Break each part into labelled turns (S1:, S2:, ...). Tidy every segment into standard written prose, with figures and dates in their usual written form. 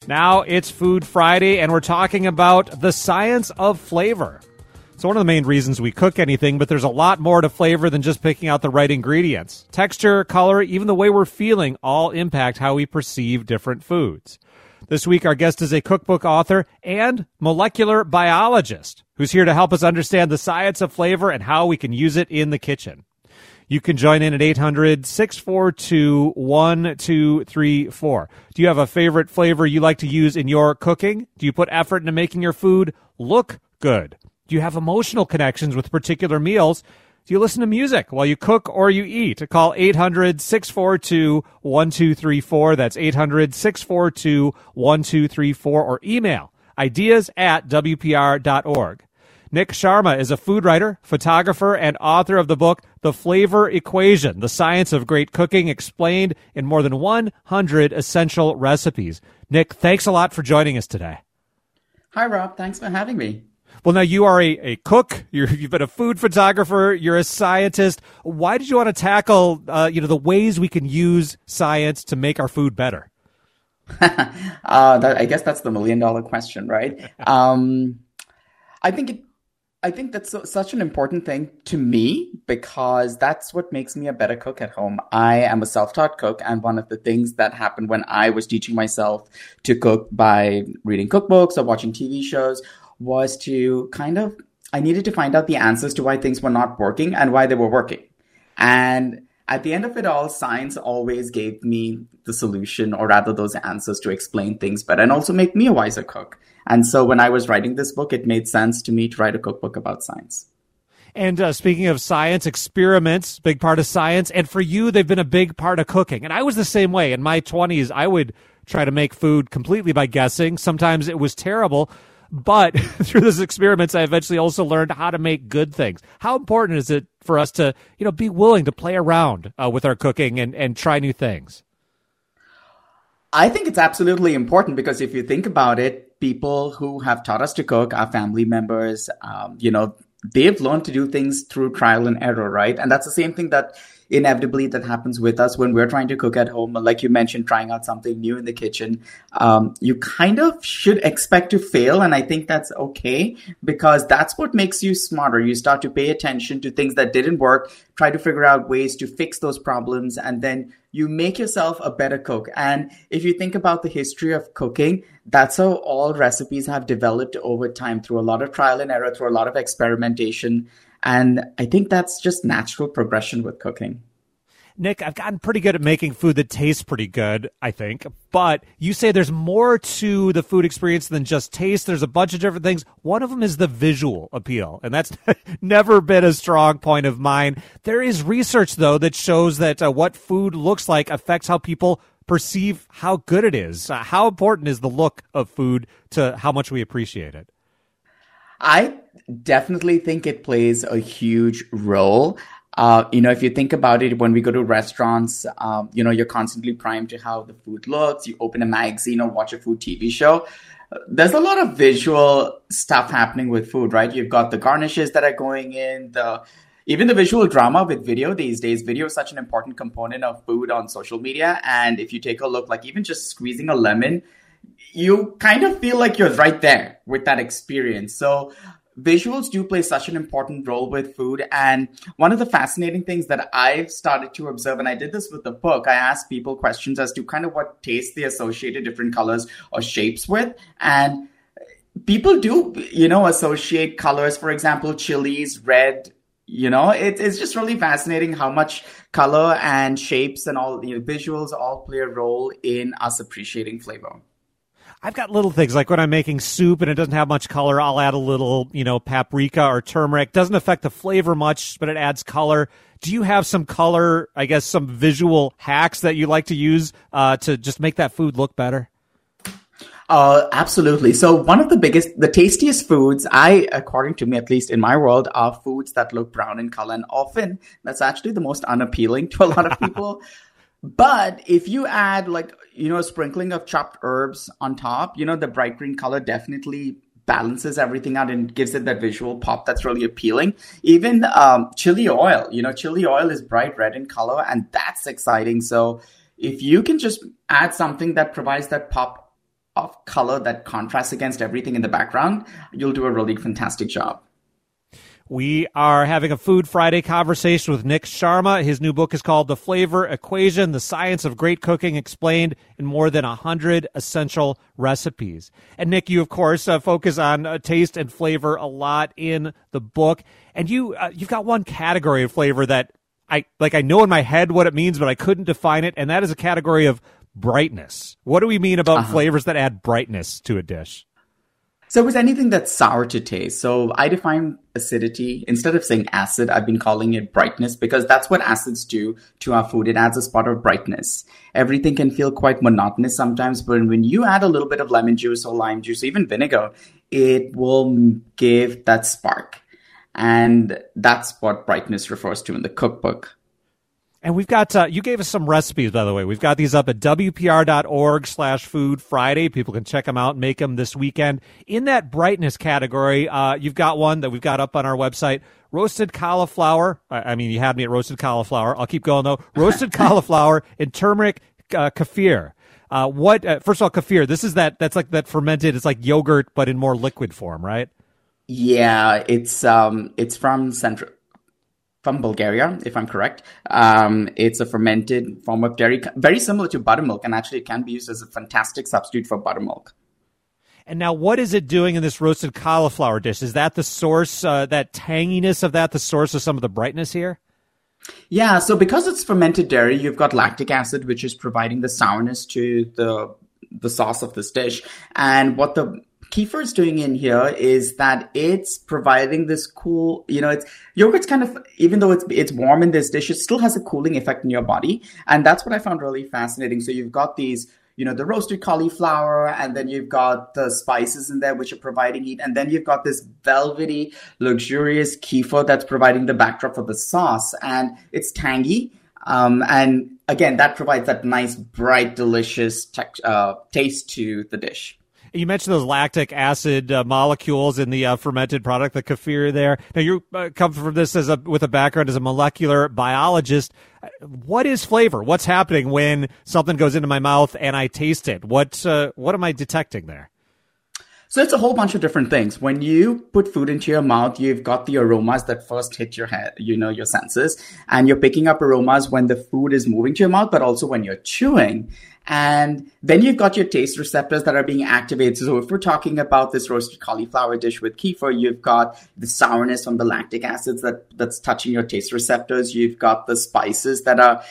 S1: Now it's Food Friday, and we're talking about the science of flavor. It's one of the main reasons we cook anything, but there's a lot more to flavor than just picking out the right ingredients. Texture, color, even the way we're feeling all impact how we perceive different foods. This week, our guest is a cookbook author and molecular biologist who's here to help us understand the science of flavor and how we can use it in the kitchen. You can join in at 800-642-1234. Do you have a favorite flavor you like to use in your cooking? Do you put effort into making your food look good? Do you have emotional connections with particular meals? Do you listen to music while you cook or you eat? Call 800-642-1234. That's 800-642-1234, or email ideas@wpr.org. Nick Sharma is a food writer, photographer, and author of the book, The Flavor Equation, The Science of Great Cooking, explained in more than 100 essential recipes. Nick, thanks a lot for joining us today.
S2: Hi, Rob. Thanks for having me.
S1: Well, now you are a cook. You've been a food photographer. You're a scientist. Why did you want to tackle, the ways we can use science to make our food better?
S2: I guess that's the $1,000,000 question, right? I think that's such an important thing to me because that's what makes me a better cook at home. I am a self-taught cook, and one of the things that happened when I was teaching myself to cook by reading cookbooks or watching TV shows was I needed to find out the answers to why things were not working and why they were working. And at the end of it all, science always gave me the solution, or rather those answers, to explain things better and also make me a wiser cook. And so when I was writing this book, it made sense to me to write a cookbook about science.
S1: And speaking of science, experiments, big part of science. And for you, they've been a big part of cooking. And I was the same way. In my 20s, I would try to make food completely by guessing. Sometimes it was terrible. But through those experiments, I eventually also learned how to make good things. How important is it for us to, be willing to play around with our cooking and try new things?
S2: I think it's absolutely important because if you think about it, people who have taught us to cook, our family members, they've learned to do things through trial and error, right? And that's the same thing that inevitably that happens with us when we're trying to cook at home. Like you mentioned, trying out something new in the kitchen. You kind of should expect to fail. And I think that's okay because that's what makes you smarter. You start to pay attention to things that didn't work, try to figure out ways to fix those problems, and then you make yourself a better cook. And if you think about the history of cooking, that's how all recipes have developed over time, through a lot of trial and error, through a lot of experimentation. And I think that's just natural progression with cooking.
S1: Nick, I've gotten pretty good at making food that tastes pretty good, I think. But you say there's more to the food experience than just taste. There's a bunch of different things. One of them is the visual appeal, and that's never been a strong point of mine. There is research, though, that shows that what food looks like affects how people perceive how good it is. How important is the look of food to how much we appreciate it?
S2: I definitely think it plays a huge role. If you think about it, when we go to restaurants, you're constantly primed to how the food looks. You open a magazine or watch a food TV show. There's a lot of visual stuff happening with food, right? You've got the garnishes that are going in, even the visual drama with video these days. Video is such an important component of food on social media. And if you take a look, like even just squeezing a lemon, you kind of feel like you're right there with that experience. So visuals do play such an important role with food. And one of the fascinating things that I've started to observe, and I did this with the book, I asked people questions as to kind of what taste they associated different colors or shapes with. And people do, associate colors, for example, chilies, red. It's just really fascinating how much color and shapes and all visuals all play a role in us appreciating flavor.
S1: I've got little things like when I'm making soup and it doesn't have much color, I'll add a little, paprika or turmeric. Doesn't affect the flavor much, but it adds color. Do you have some color, some visual hacks that you like to use to just make that food look better?
S2: Absolutely. So one of the tastiest foods, according to me, at least in my world, are foods that look brown in color. And often that's actually the most unappealing to a lot of people. But if you add a sprinkling of chopped herbs on top, the bright green color definitely balances everything out and gives it that visual pop that's really appealing. Even chili oil, chili oil is bright red in color, and that's exciting. So if you can just add something that provides that pop of color that contrasts against everything in the background, you'll do a really fantastic job.
S1: We are having a Food Friday conversation with Nick Sharma. His new book is called The Flavor Equation, The Science of Great Cooking Explained in More Than 100 Essential Recipes. And Nick, you, of course, focus on taste and flavor a lot in the book. And you've got one category of flavor that I know in my head what it means, but I couldn't define it, and that is a category of brightness. What do we mean about flavors that add brightness to a dish?
S2: So it's anything that's sour to taste. So I define acidity. Instead of saying acid, I've been calling it brightness because that's what acids do to our food. It adds a spot of brightness. Everything can feel quite monotonous sometimes, but when you add a little bit of lemon juice or lime juice, or even vinegar, it will give that spark. And that's what brightness refers to in the cookbook.
S1: And we've got, you gave us some recipes, by the way. We've got these up at WPR.org/Food Friday. People can check them out and make them this weekend. In that brightness category, you've got one that we've got up on our website, roasted cauliflower. I mean, you had me at roasted cauliflower. I'll keep going, though. Roasted cauliflower and turmeric kefir. First of all, kefir, that's like that fermented, it's like yogurt, but in more liquid form, right?
S2: Yeah, it's from Bulgaria, if I'm correct. It's a fermented form of dairy, very similar to buttermilk, and actually it can be used as a fantastic substitute for buttermilk.
S1: And now what is it doing in this roasted cauliflower dish? Is that the source, that tanginess of that, the source of some of the brightness here?
S2: Yeah, so because it's fermented dairy, you've got lactic acid, which is providing the sourness to the sauce of this dish. And what the kefir is doing in here is that it's providing this cool, yogurt's kind of, even though it's warm in this dish, it still has a cooling effect in your body. And that's what I found really fascinating. So you've got these, the roasted cauliflower, and then you've got the spices in there, which are providing heat. And then you've got this velvety, luxurious kefir that's providing the backdrop for the sauce. And it's tangy. And again, that provides that nice, bright, delicious taste to the dish.
S1: You mentioned those lactic acid molecules in the fermented product, the kefir there. Now, you come from this with a background as a molecular biologist. What is flavor? What's happening when something goes into my mouth and I taste it? What am I detecting there?
S2: So it's a whole bunch of different things. When you put food into your mouth, you've got the aromas that first hit your head, your senses, and you're picking up aromas when the food is moving to your mouth, but also when you're chewing. And then you've got your taste receptors that are being activated. So if we're talking about this roasted cauliflower dish with kefir, you've got the sourness from the lactic acids that's touching your taste receptors. You've got the spices that are,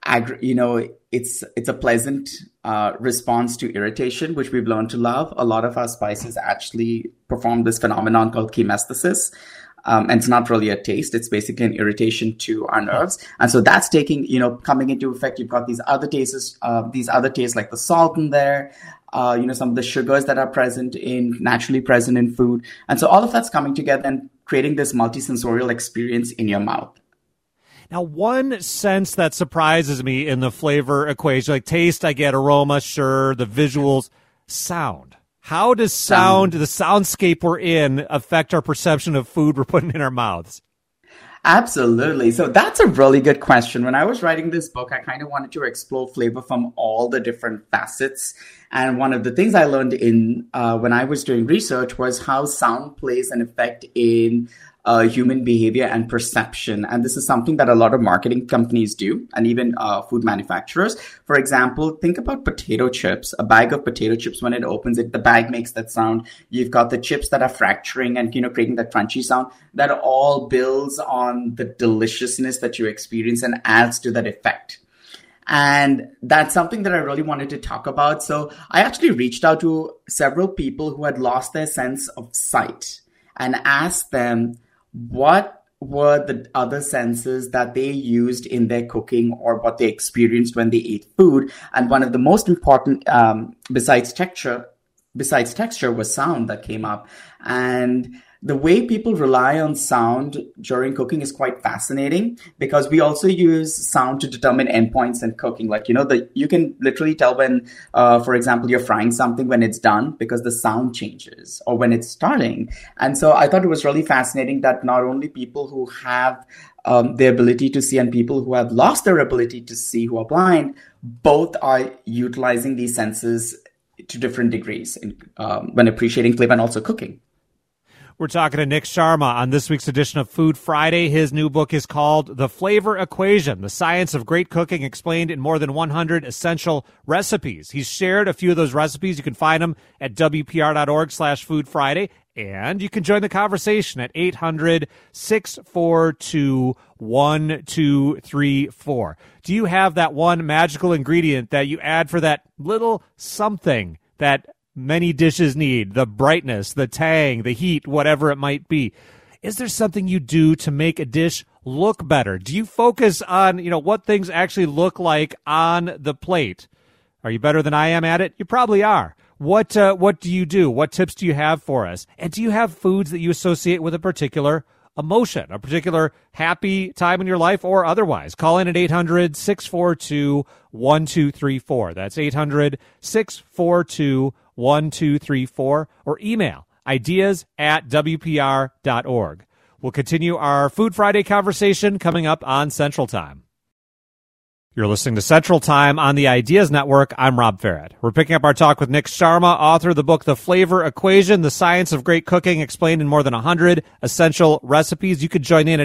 S2: it's a pleasant response to irritation, which we've learned to love. A lot of our spices actually perform this phenomenon called chemesthesis. And it's not really a taste. It's basically an irritation to our nerves. And so that's coming into effect. You've got these other tastes like the salt in there, some of the sugars that are naturally present in food. And so all of that's coming together and creating this multisensorial experience in your mouth.
S1: Now, one sense that surprises me in the flavor equation, like taste, I get aroma, sure, the visuals, sound. How does sound, the soundscape we're in, affect our perception of food we're putting in our mouths?
S2: Absolutely. So that's a really good question. When I was writing this book, I kind of wanted to explore flavor from all the different facets. And one of the things I learned when I was doing research was how sound plays an effect in human behavior and perception. And this is something that a lot of marketing companies do, and even food manufacturers. For example, think about potato chips. A bag of potato chips, when it opens it, the bag makes that sound. You've got the chips that are fracturing and creating that crunchy sound. That all builds on the deliciousness that you experience and adds to that effect. And that's something that I really wanted to talk about. So I actually reached out to several people who had lost their sense of sight and asked them, what were the other senses that they used in their cooking or what they experienced when they ate food? And one of the most important, besides texture was sound that came up. And the way people rely on sound during cooking is quite fascinating because we also use sound to determine endpoints in cooking. Like, you can literally tell when, for example, you're frying something when it's done because the sound changes or when it's starting. And so I thought it was really fascinating that not only people who have the ability to see and people who have lost their ability to see, who are blind, both are utilizing these senses to different degrees when appreciating flavor and also cooking.
S1: We're talking to Nick Sharma on this week's edition of Food Friday. His new book is called The Flavor Equation, The Science of Great Cooking Explained in More Than 100 Essential Recipes. He's shared a few of those recipes. You can find them at WPR.org/Food Friday. And you can join the conversation at 800-642-1234. Do you have that one magical ingredient that you add for that little something that many dishes need? The brightness, the tang, the heat, whatever it might be. Is there something you do to make a dish look better? Do you focus on, what things actually look like on the plate? Are you better than I am at it? You probably are. What do you do? What tips do you have for us? And do you have foods that you associate with a particular emotion, a particular happy time in your life or otherwise? Call in at 800-642-1234. That's 800-642-1234, or email ideas@wpr.org. We'll continue our Food Friday conversation coming up on Central Time. You're listening to Central Time on the Ideas Network. I'm Rob Farrett. We're picking up our talk with Nick Sharma, author of the book The Flavor Equation, The Science of Great Cooking Explained in More Than 100 Essential Recipes. You could join in at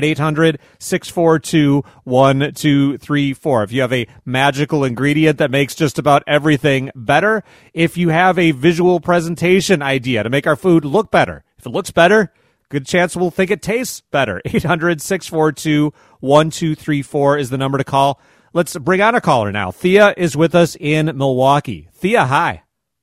S1: 800-642-1234. If you have a magical ingredient that makes just about everything better, if you have a visual presentation idea to make our food look better, if it looks better, good chance we'll think it tastes better. 800-642-1234 is the number to call. Let's bring on a caller now. Thea is with us in Milwaukee. Thea, hi.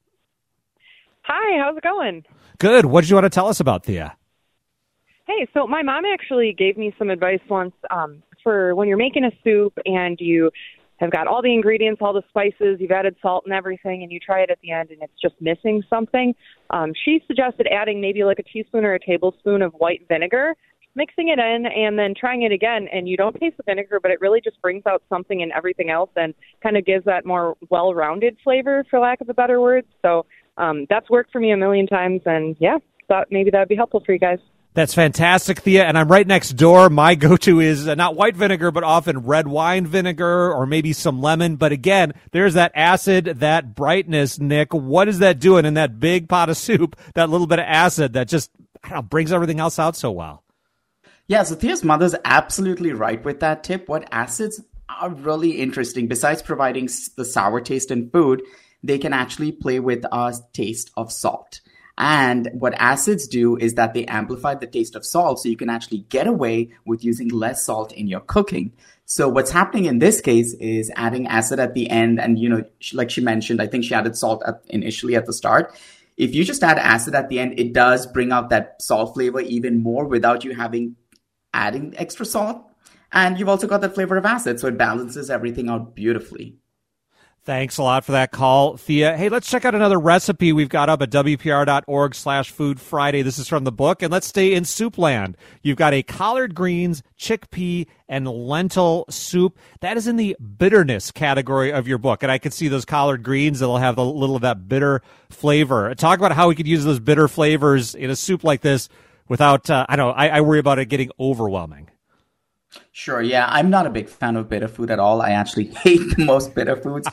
S3: Hi, how's it going?
S1: Good. What did you want to tell us about, Thea?
S3: Hey, so my mom actually gave me some advice once for when you're making a soup and you have got all the ingredients, all the spices, you've added salt and everything, and you try it at the end and it's just missing something. She suggested adding maybe like a teaspoon or a tablespoon of white vinegar, mixing it in, and then trying it again, and you don't taste the vinegar, but it really just brings out something in everything else and kind of gives that more well-rounded flavor, for lack of a better word. So that's worked for me a million times, and yeah, thought maybe that would be helpful for you guys.
S1: That's fantastic, Thea, and I'm right next door. My go-to is not white vinegar, but often red wine vinegar or maybe some lemon. But again, there's that acid, that brightness, Nick. What is that doing in that big pot of soup, that little bit of acid that just brings everything else out so well?
S2: Yeah, so Thea's mother's absolutely right with that tip. What acids are really interesting, besides providing the sour taste in food, they can actually play with our taste of salt. And what acids do is that they amplify the taste of salt, so you can actually get away with using less salt in your cooking. So what's happening in this case is adding acid at the end. And, like she mentioned, I think she added salt initially at the start. If you just add acid at the end, it does bring out that salt flavor even more without you adding extra salt. And you've also got that flavor of acid, so it balances everything out beautifully.
S1: Thanks a lot for that call, Thea. Hey, let's check out another recipe we've got up at WPR.org/Food Friday. This is from the book, and let's stay in soup land. You've got a collard greens, chickpea, and lentil soup. That is in the bitterness category of your book, and I can see those collard greens that'll have a little of that bitter flavor. Talk about how we could use those bitter flavors in a soup like this without, I worry about it getting overwhelming.
S2: Sure, yeah. I'm not a big fan of bitter food at all. I actually hate the most bitter foods.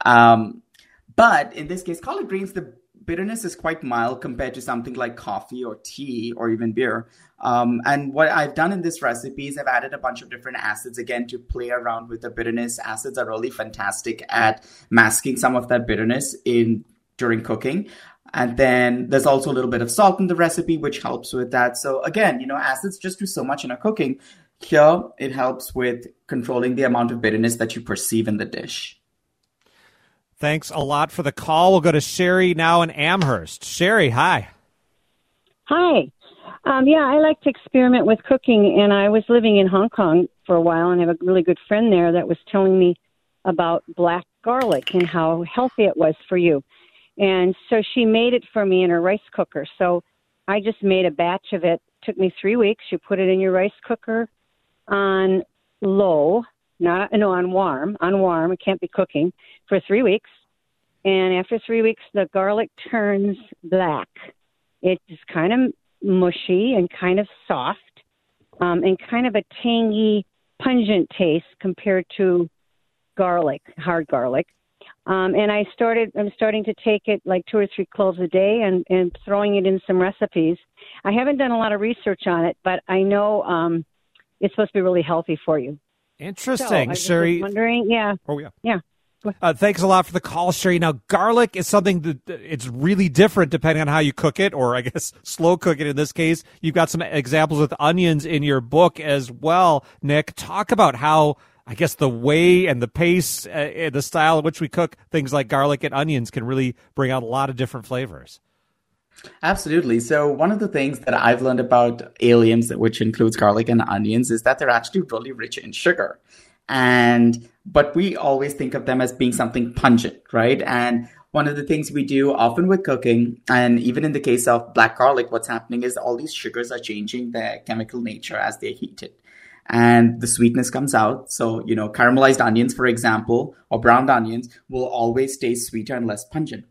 S2: But in this case, collard greens, the bitterness is quite mild compared to something like coffee or tea or even beer. And what I've done in this recipe is I've added a bunch of different acids, again, to play around with the bitterness. Acids are really fantastic at masking some of that bitterness during cooking. And then there's also a little bit of salt in the recipe, which helps with that. So again, acids just do so much in our cooking. Here, it helps with controlling the amount of bitterness that you perceive in the dish.
S1: Thanks a lot for the call. We'll go to Sherry now in Amherst. Sherry, hi.
S4: Hi. I like to experiment with cooking, and I was living in Hong Kong for a while, and I have a really good friend there that was telling me about black garlic and how healthy it was for you. And so she made it for me in her rice cooker. So I just made a batch of it. Took me 3 weeks. You put it in your rice cooker on low, on warm. It can't be cooking for 3 weeks. And after 3 weeks, the garlic turns black. It's kind of mushy and kind of soft, and kind of a tangy, pungent taste compared to garlic, hard garlic. And I'm starting to take it like 2 or 3 cloves a day and throwing it in some recipes. I haven't done a lot of research on it, but I know it's supposed to be really healthy for you.
S1: Interesting,
S4: so I was
S1: Sherry.
S4: just wondering, yeah.
S1: Oh, yeah.
S4: Yeah.
S1: Thanks a lot for the call, Sherry. Now, garlic is something that it's really different depending on how you cook it, or I guess slow cook it in this case. You've got some examples with onions in your book as well, Nick. Talk about how, I guess, the way and the pace, the style in which we cook things like garlic and onions can really bring out a lot of different flavors.
S2: Absolutely. So one of the things that I've learned about alliums, which includes garlic and onions, is that they're actually really rich in sugar. But we always think of them as being something pungent, right? And one of the things we do often with cooking, and even in the case of black garlic, what's happening is all these sugars are changing their chemical nature as they're heated. And the sweetness comes out. So, caramelized onions, for example, or browned onions will always stay sweeter and less pungent.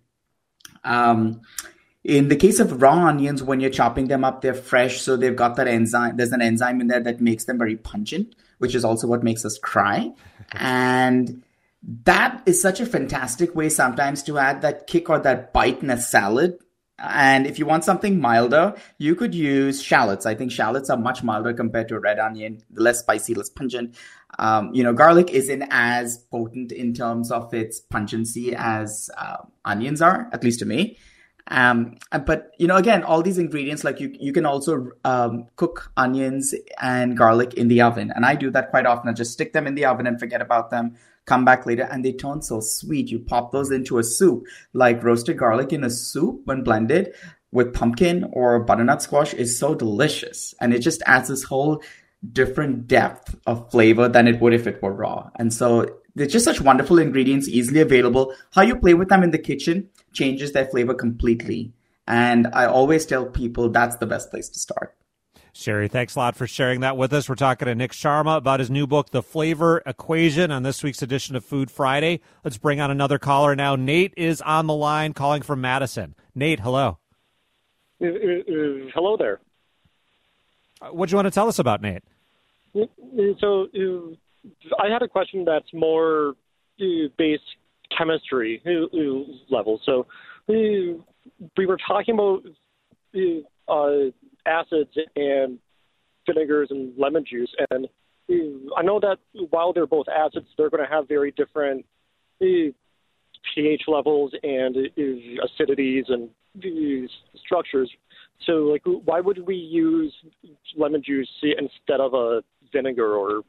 S2: In the case of raw onions, when you're chopping them up, they're fresh. So they've got that enzyme. There's an enzyme in there that makes them very pungent, which is also what makes us cry. And that is such a fantastic way sometimes to add that kick or that bite in a salad. And if you want something milder, you could use shallots. I think shallots are much milder compared to a red onion, less spicy, less pungent. Garlic isn't as potent in terms of its pungency as onions are, at least to me. But again, all these ingredients, like you can also cook onions and garlic in the oven. And I do that quite often. I just stick them in the oven and forget about them, come back later, and they turn so sweet. You pop those into a soup, like roasted garlic in a soup when blended with pumpkin or butternut squash is so delicious. And it just adds this whole different depth of flavor than it would if it were raw. And so they're just such wonderful ingredients, easily available. How you play with them in the kitchen changes their flavor completely. And I always tell people that's the best place to start.
S1: Sherry, thanks a lot for sharing that with us. We're talking to Nick Sharma about his new book, The Flavor Equation, on this week's edition of Food Friday. Let's bring on another caller now. Nate is on the line calling from Madison. Nate, hello.
S5: Hello there.
S1: What do you want to tell us about, Nate?
S5: So I had a question that's more base chemistry level. So we were talking about acids and vinegars and lemon juice, and I know that while they're both acids, they're going to have very different pH levels and acidities and structures. So, why would we use lemon juice instead of a vinegar or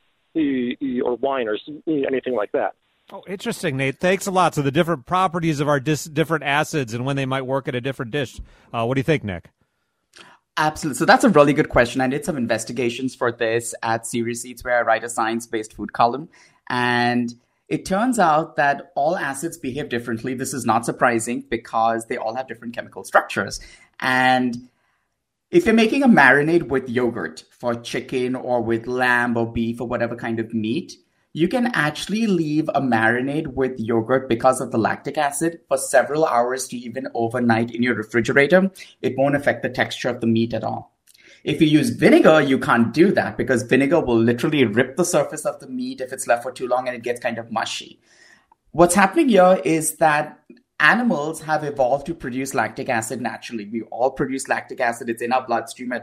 S5: wine or anything like that?
S1: Oh, interesting, Nate. Thanks a lot. So the different properties of our different acids and when they might work at a different dish. What do you think, Nick?
S2: Absolutely. So that's a really good question. I did some investigations for this at Serious Eats, where I write a science-based food column. And it turns out that all acids behave differently. This is not surprising because they all have different chemical structures. And if you're making a marinade with yogurt for chicken or with lamb or beef or whatever kind of meat, you can actually leave a marinade with yogurt because of the lactic acid for several hours to even overnight in your refrigerator. It won't affect the texture of the meat at all. If you use vinegar, you can't do that because vinegar will literally rip the surface of the meat if it's left for too long and it gets kind of mushy. What's happening here is that animals have evolved to produce lactic acid naturally. We all produce lactic acid. It's in our bloodstream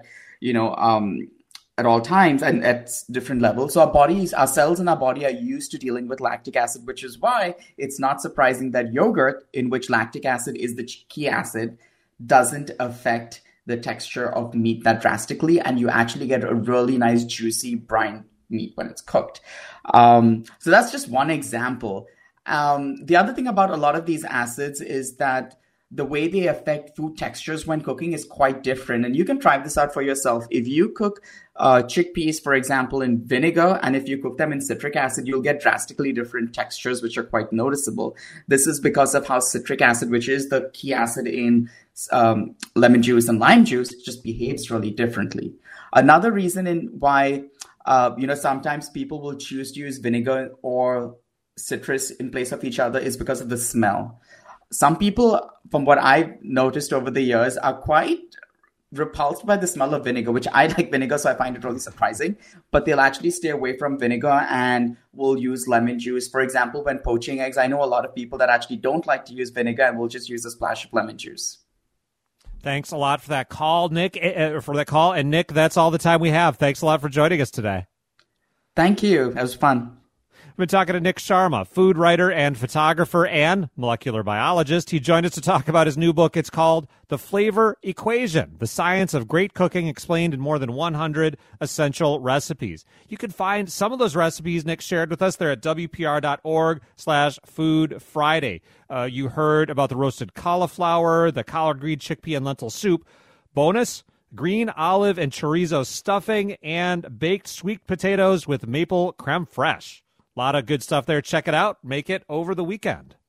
S2: at all times and at different levels. So our cells in our body are used to dealing with lactic acid, which is why it's not surprising that yogurt, in which lactic acid is the key acid, doesn't affect the texture of meat that drastically, and you actually get a really nice juicy brine meat when it's cooked. So that's just one example. The other thing about a lot of these acids is that the way they affect food textures when cooking is quite different. And you can try this out for yourself. If you cook chickpeas, for example, in vinegar, and if you cook them in citric acid, you'll get drastically different textures, which are quite noticeable. This is because of how citric acid, which is the key acid in lemon juice and lime juice, just behaves really differently. Another reason why sometimes people will choose to use vinegar or citrus in place of each other is because of the smell. Some people, from what I've noticed over the years, are quite repulsed by the smell of vinegar, which I like vinegar, so I find it really surprising. But they'll actually stay away from vinegar and will use lemon juice. For example, when poaching eggs, I know a lot of people that actually don't like to use vinegar and will just use a splash of lemon juice.
S1: Thanks a lot for that call, Nick. And Nick, that's all the time we have. Thanks a lot for joining us today.
S2: Thank you. It was fun.
S1: We've been talking to Nick Sharma, food writer and photographer and molecular biologist. He joined us to talk about his new book. It's called The Flavor Equation, The Science of Great Cooking Explained in More Than 100 Essential Recipes. You can find some of those recipes Nick shared with us there at WPR.org/Food Friday. You heard about the roasted cauliflower, the collard green chickpea and lentil soup. Bonus, green olive and chorizo stuffing, and baked sweet potatoes with maple creme fraiche. A lot of good stuff there. Check it out. Make it over the weekend.